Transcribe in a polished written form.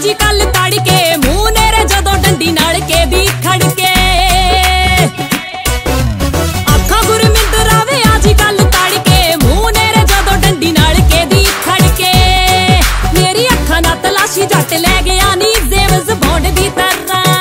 आज कल तड़के मूंह नेरे जदों डंडी नाल के दी खड़के अखा गुरमिंद रावे आज कल तड़के मूंह नेरे जदों डंडी नाल के दी खड़के मेरी अखा ना तलाशी जट लै गया नी जेवज बॉन्ड दी तरह